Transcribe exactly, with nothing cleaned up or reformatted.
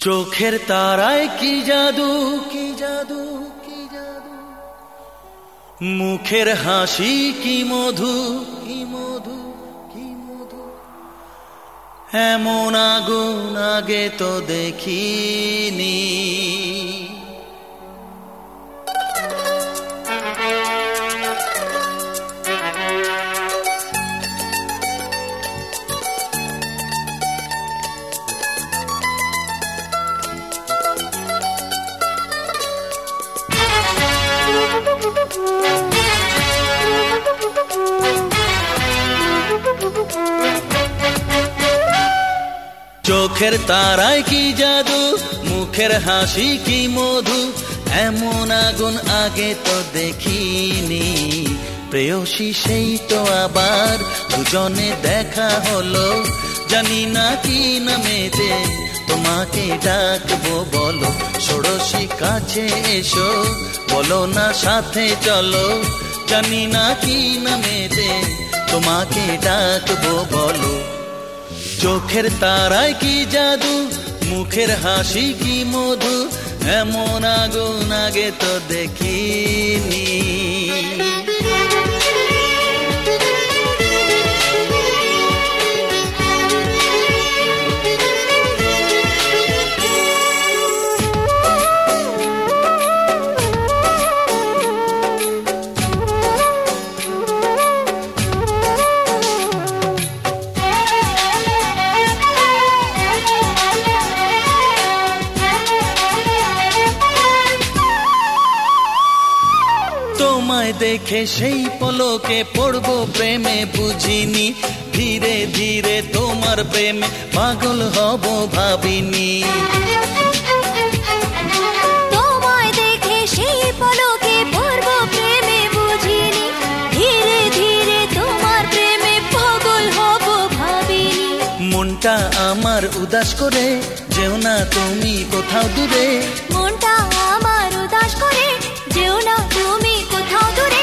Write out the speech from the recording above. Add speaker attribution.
Speaker 1: চোখের তারায় কি জাদু, কি জাদু, কি জাদু, মুখের হাসি কি মধু, কি মধু, কি মধু, এমন আগুন আগে তো দেখিনি। চোখের তারায় কি জাদু, মুখের হাসি কি মধু, এমন আগুন আগে তো দেখিনি। প্রেয়সী সেই তো আবার দুজনে দেখা হলো, জানি না কি নামেতে তোমাকে ডাকবো, বলো ষোড়শী কাছে এসো, বলো না সাথে চলো, জানি না কি নামেতে তোমাকে ডাকবো, বলো। চোখের তারায় কি জাদু, মুখের হাসি কি মধু, এমন আগুন আগে তো দেখিনি। তোমায় দেখে সেই পলকে পড়বো প্রেমে বুঝিনি, ধীরে ধীরে তোমার প্রেমে পাগল হব ভাবিনি।
Speaker 2: তোমায় দেখে সেই পলকে পড়বো প্রেমে বুঝিনি, ধীরে ধীরে তোমার প্রেমে পাগল হব ভাবিনি।
Speaker 1: মনটা আমার উদাস করে যেও না তুমি কোথাও দূরে,
Speaker 2: মনটা আমার উদাস করে যেও না তুমি কোথাও দূরে।